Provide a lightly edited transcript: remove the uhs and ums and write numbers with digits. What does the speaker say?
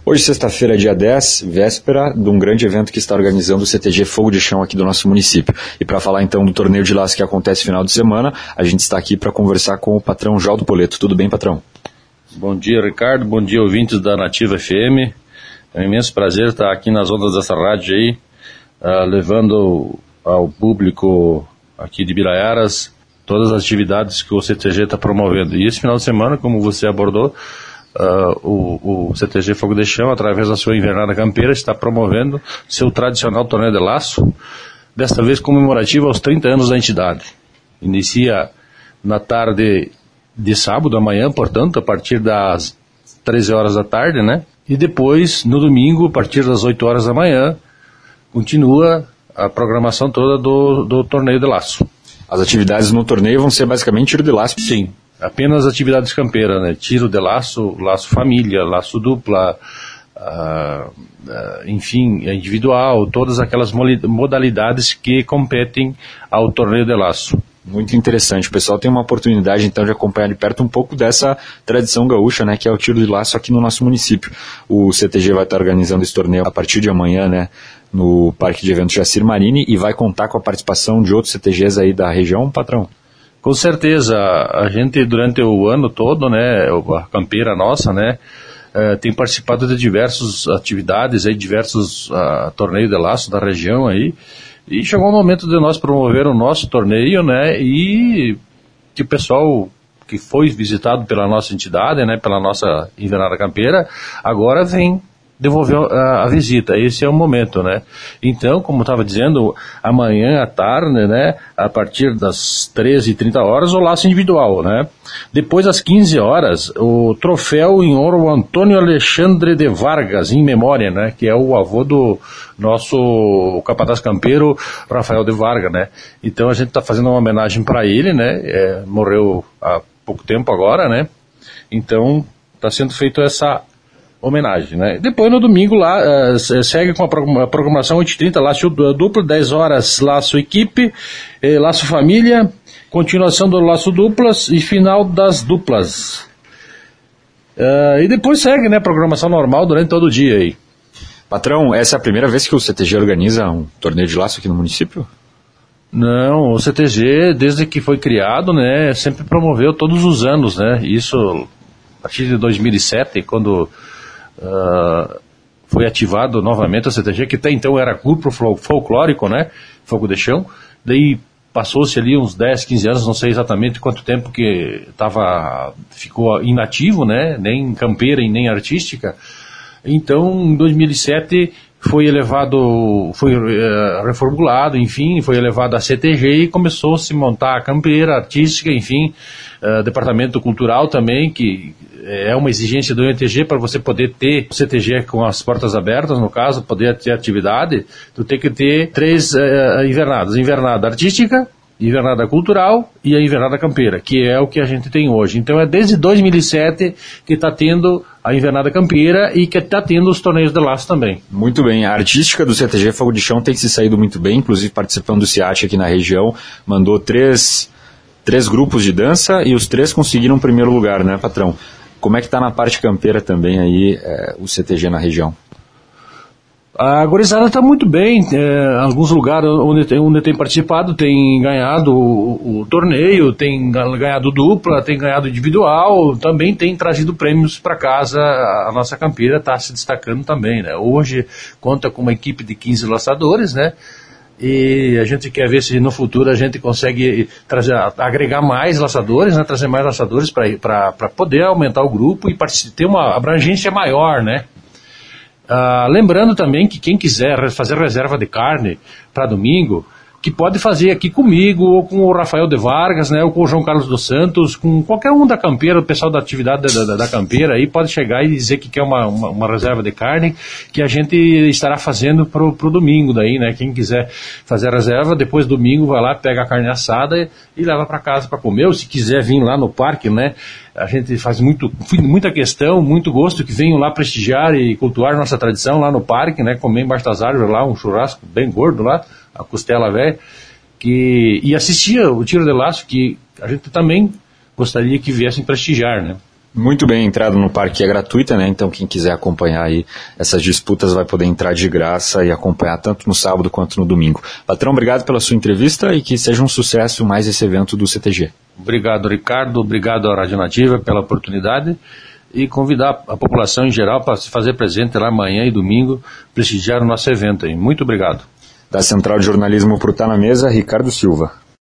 Hoje, sexta-feira, dia 10, véspera de um grande evento que está organizando o CTG Fogo de Chão aqui do nosso município. E para falar então do torneio de laço que acontece no final de semana, a gente está aqui para conversar com o patrão Jaldo Poleto. Tudo bem, patrão? Bom dia, Ricardo. Bom dia, ouvintes da Nativa FM. É um imenso prazer estar aqui nas ondas dessa rádio aí, levando ao público aqui de Biraiaras todas as atividades que o CTG está promovendo. E esse final de semana, como você abordou, o CTG Fogo de Chão, através da sua invernada campeira, está promovendo seu tradicional torneio de laço, desta vez comemorativo aos 30 anos da entidade. Inicia na tarde de sábado, amanhã, portanto, a partir das 13 horas da tarde, né? E depois, no domingo, a partir das 8 horas da manhã, continua a programação toda do torneio de laço. As atividades no torneio vão ser basicamente tiro de laço? Sim. Apenas atividades campeiras, né? Tiro de laço, laço família, laço dupla, enfim, individual, todas aquelas modalidades que competem ao torneio de laço. Muito interessante. O pessoal tem uma oportunidade, então, de acompanhar de perto um pouco dessa tradição gaúcha, né, que é o tiro de laço aqui no nosso município. O CTG vai estar organizando esse torneio a partir de amanhã, né, no Parque de Eventos Jacir Marini, e vai contar com a participação de outros CTGs aí da região, patrão? Com certeza. A gente, durante o ano todo, né, a campeira nossa, né, tem participado de diversas atividades, aí, diversos torneios de laço da região aí, e chegou o momento de nós promover o nosso torneio, né, e que o pessoal que foi visitado pela nossa entidade, né, pela nossa invernada campeira, agora vem devolver a visita. Esse é o momento, né. Então, como eu estava dizendo, amanhã à tarde, né, a partir das 13h30, o laço individual, né. Depois, às 15 horas, o troféu em honra ao Antônio Alexandre de Vargas, em memória, né, que é o avô do nosso capataz campeiro, Rafael de Vargas, né. Então, a gente está fazendo uma homenagem para ele, né, morreu há pouco tempo agora, né. Então, está sendo feita essa homenagem, né? Depois no domingo lá segue com a programação 8h30, laço duplo, 10 horas laço equipe, laço família, continuação do laço duplas e final das duplas. E depois segue, né, programação normal durante todo o dia aí. Patrão, essa é a primeira vez que o CTG organiza um torneio de laço aqui no município? Não, o CTG, desde que foi criado, né, sempre promoveu todos os anos, né? Isso a partir de 2007, quando foi ativado novamente o CTG, que até então era grupo folclórico, né, Fogo de Chão. Daí passou-se ali uns 10, 15 anos, não sei exatamente quanto tempo que ficou inativo, né, nem campeira e nem artística. Então, em 2007 foi reformulado, enfim, foi elevado a CTG e começou a se montar a campeira artística, enfim, departamento cultural também, que é uma exigência do INTG para você poder ter o CTG com as portas abertas, no caso, poder ter atividade, tu tem que ter 3 invernadas: invernada artística, invernada cultural e a invernada campeira, que é o que a gente tem hoje. Então é desde 2007 que está tendo a invernada campeira e que está tendo os torneios de laço também. Muito bem, a artística do CTG Fogo de Chão tem se saído muito bem, inclusive participando do CIAT aqui na região, mandou três grupos de dança e os 3 conseguiram o primeiro lugar, né, patrão? Como é que está na parte campeira também aí o CTG na região? A gurizada está muito bem, alguns lugares onde tem participado tem ganhado o torneio, tem ganhado dupla, tem ganhado individual, também tem trazido prêmios para casa. A nossa campeira está se destacando também, né? Hoje conta com uma equipe de 15 laçadores, né? E a gente quer ver se no futuro a gente consegue agregar mais laçadores, né? Trazer mais laçadores para poder aumentar o grupo e ter uma abrangência maior, né? Lembrando também que quem quiser fazer reserva de carne para domingo, que pode fazer aqui comigo, ou com o Rafael de Vargas, né, ou com o João Carlos dos Santos, com qualquer um da campeira, o pessoal da atividade da campeira aí pode chegar e dizer que quer uma reserva de carne, que a gente estará fazendo pro domingo daí, né? Quem quiser fazer a reserva, depois domingo vai lá, pega a carne assada e leva para casa para comer, ou se quiser vir lá no parque, né? A gente faz muita questão, muito gosto que venham lá prestigiar e cultuar nossa tradição lá no parque, né? Comer embaixo das árvores lá, um churrasco bem gordo lá, a costela velha, e assistir o tiro de laço, que a gente também gostaria que viessem prestigiar, né? Muito bem, a entrada no parque é gratuita, né? Então quem quiser acompanhar aí essas disputas vai poder entrar de graça e acompanhar tanto no sábado quanto no domingo. Patrão, obrigado pela sua entrevista e que seja um sucesso mais esse evento do CTG. Obrigado, Ricardo, obrigado à Rádio Nativa pela oportunidade e convidar a população em geral para se fazer presente lá amanhã e domingo, prestigiar o nosso evento aí. Muito obrigado. Da Central de Jornalismo para o Tá na Mesa, Ricardo Silva.